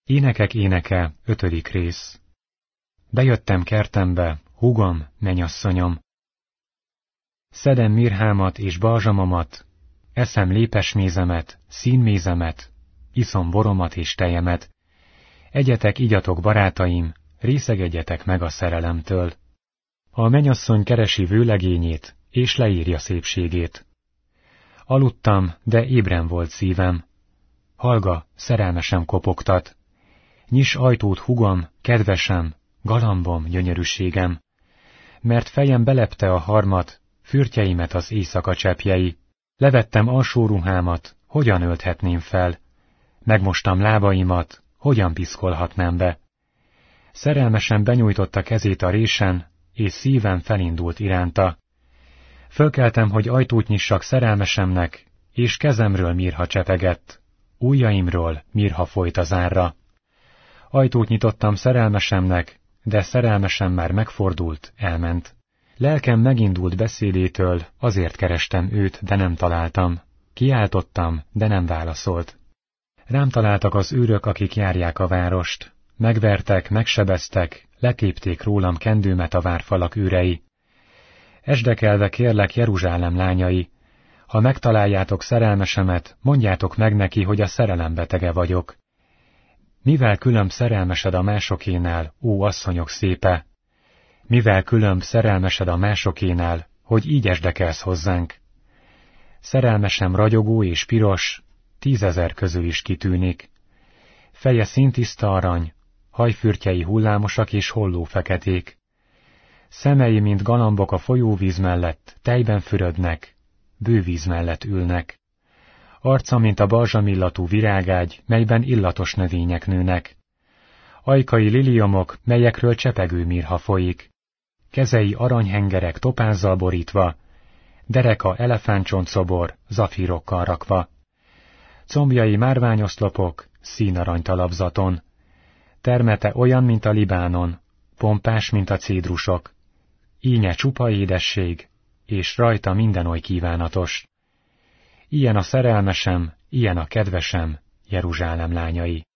Énekek éneke, 5. rész. Bejöttem kertembe, húgom, mennyasszonyom. Szedem mirhámat és balzsamomat, eszem lépesmézemet, színmézemet, iszom boromat és tejemet. Egyetek, igyatok, barátaim, részegedjetek meg a szerelemtől. A mennyasszony keresi vőlegényét, és leírja szépségét. Aludtam, de ébren volt szívem. Hallga, szerelmesem kopogtat. Nyiss ajtót, húgom, kedvesem, galambom, gyönyörűségem. Mert fejem belepte a harmat, fürtjeimet az éjszaka cseppjei. Levettem alsó ruhámat, hogyan ölthetném fel? Megmostam lábaimat, hogyan piszkolhatnám be? Szerelmesen benyújtotta kezét a résen, és szívem felindult iránta. Fölkeltem, hogy ajtót nyissak szerelmesemnek, és kezemről mirha csepegett, ujjaimról mirha folyt az árra. Ajtót nyitottam szerelmesemnek, de szerelmesem már megfordult, elment. Lelkem megindult beszédétől, azért kerestem őt, de nem találtam. Kiáltottam, de nem válaszolt. Rám találtak az őrök, akik járják a várost. Megvertek, megsebeztek, letépték rólam kendőmet a várfalak őrei. Esdekelve kérlek, Jeruzsálem lányai, ha megtaláljátok szerelmesemet, mondjátok meg neki, hogy a szerelembetege vagyok. Mivel különb szerelmesed a másokénál, ó asszonyok szépe? Mivel különb szerelmesed a másokénál, hogy így esdekelsz hozzánk? Szerelmesem ragyogó és piros, 10 000 közül is kitűnik. Feje színtiszta arany, hajfürtjei hullámosak és holló feketék. Szemei, mint galambok a folyóvíz mellett, tejben fürödnek, bővíz mellett ülnek. Arca, mint a balzsamillatú virágágy, melyben illatos növények nőnek. Ajkai liliomok, melyekről csepegő mirha folyik. Kezei aranyhengerek topázzal borítva, dereka elefántcsontszobor, zafírokkal rakva. Combjai márványoszlopok, színarany talapzaton. Termete olyan, mint a Libánon, pompás, mint a cédrusok. Ínye csupa édesség, és rajta minden oly kívánatos. Ilyen a szerelmesem, ilyen a kedvesem, Jeruzsálem lányai.